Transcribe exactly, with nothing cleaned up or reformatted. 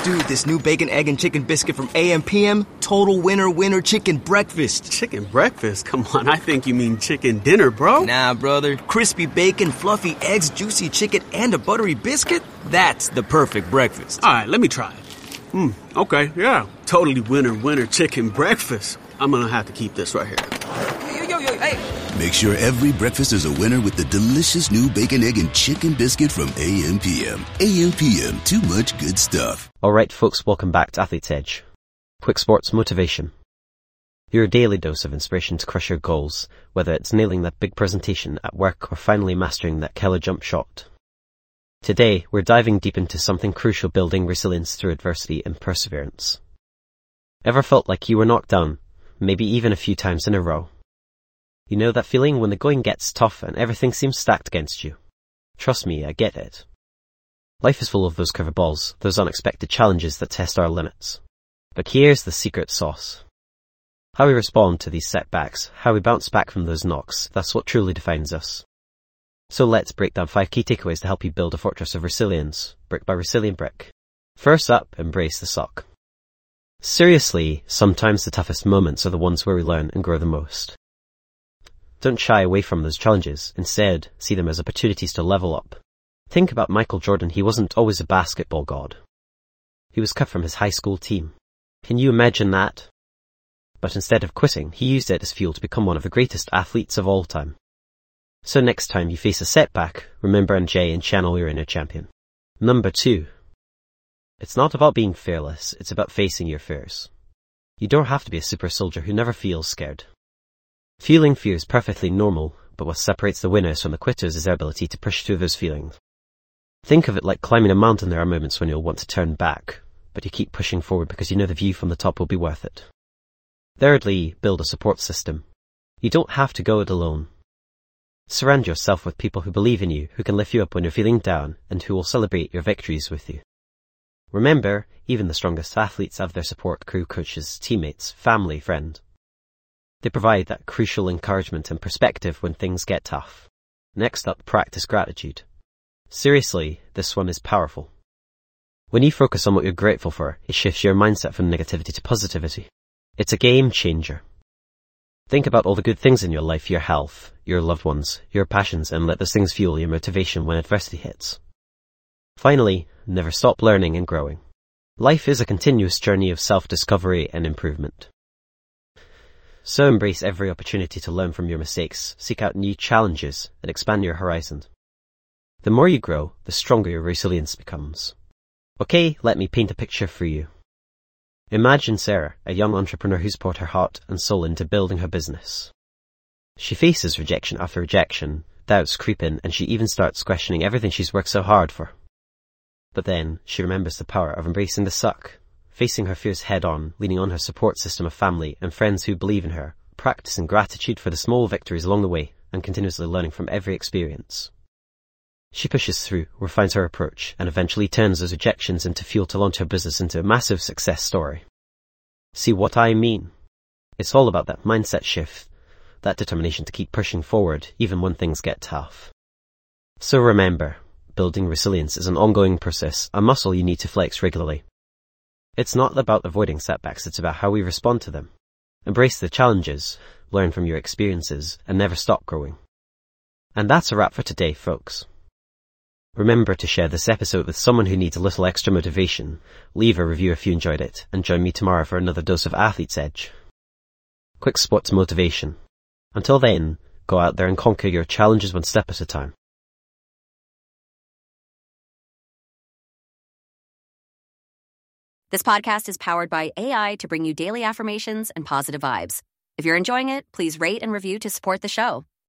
Dude, this new bacon, egg, and chicken biscuit from A M P M, total winner winner chicken breakfast. Chicken breakfast? Come on, I think you mean chicken dinner, bro. Nah, brother. Crispy bacon, fluffy eggs, juicy chicken, and a buttery biscuit? That's the perfect breakfast. All right, let me try it. Hmm, okay, yeah. Totally winner winner chicken breakfast. I'm gonna have to keep this right here. Yo, yo, yo, hey. Make sure every breakfast is a winner with the delicious new bacon, egg, and chicken biscuit from A M P M. A M P M, too much good stuff. Alright folks, welcome back to Athlete's Edge. Quick sports motivation. Your daily dose of inspiration to crush your goals, whether it's nailing that big presentation at work or finally mastering that killer jump shot. Today, we're diving deep into something crucial, building resilience through adversity and perseverance. Ever felt like you were knocked down, maybe even a few times in a row? You know that feeling when the going gets tough and everything seems stacked against you? Trust me, I get it. Life is full of those curveballs, those unexpected challenges that test our limits. But here's the secret sauce. How we respond to these setbacks, how we bounce back from those knocks, that's what truly defines us. So let's break down five key takeaways to help you build a fortress of resilience, brick by resilient brick. First up, embrace the suck. Seriously, sometimes the toughest moments are the ones where we learn and grow the most. Don't shy away from those challenges. Instead, see them as opportunities to level up. Think about Michael Jordan. He wasn't always a basketball god. He was cut from his high school team. Can you imagine that? But instead of quitting, he used it as fuel to become one of the greatest athletes of all time. So next time you face a setback, remember M J and channel your inner champion. Number two. It's not about being fearless, it's about facing your fears. You don't have to be a super soldier who never feels scared. Feeling fear is perfectly normal, but what separates the winners from the quitters is their ability to push through those feelings. Think of it like climbing a mountain. There are moments when you'll want to turn back, but you keep pushing forward because you know the view from the top will be worth it. Thirdly, build a support system. You don't have to go it alone. Surround yourself with people who believe in you, who can lift you up when you're feeling down, and who will celebrate your victories with you. Remember, even the strongest athletes have their support crew, coaches, teammates, family, friend. They provide that crucial encouragement and perspective when things get tough. Next up, practice gratitude. Seriously, this one is powerful. When you focus on what you're grateful for, it shifts your mindset from negativity to positivity. It's a game changer. Think about all the good things in your life, your health, your loved ones, your passions, and let those things fuel your motivation when adversity hits. Finally, never stop learning and growing. Life is a continuous journey of self-discovery and improvement. So embrace every opportunity to learn from your mistakes, seek out new challenges, and expand your horizon. The more you grow, the stronger your resilience becomes. Okay, let me paint a picture for you. Imagine Sarah, a young entrepreneur who's poured her heart and soul into building her business. She faces rejection after rejection, doubts creep in, and she even starts questioning everything she's worked so hard for. But then, she remembers the power of embracing the suck. Facing her fears head-on, leaning on her support system of family and friends who believe in her, practicing gratitude for the small victories along the way, and continuously learning from every experience. She pushes through, refines her approach, and eventually turns those rejections into fuel to launch her business into a massive success story. See what I mean? It's all about that mindset shift, that determination to keep pushing forward even when things get tough. So remember, building resilience is an ongoing process, a muscle you need to flex regularly. It's not about avoiding setbacks, it's about how we respond to them. Embrace the challenges, learn from your experiences, and never stop growing. And that's a wrap for today, folks. Remember to share this episode with someone who needs a little extra motivation. Leave a review if you enjoyed it, and join me tomorrow for another dose of Athlete's Edge. Quick sports motivation. Until then, go out there and conquer your challenges one step at a time. This podcast is powered by A I to bring you daily affirmations and positive vibes. If you're enjoying it, please rate and review to support the show.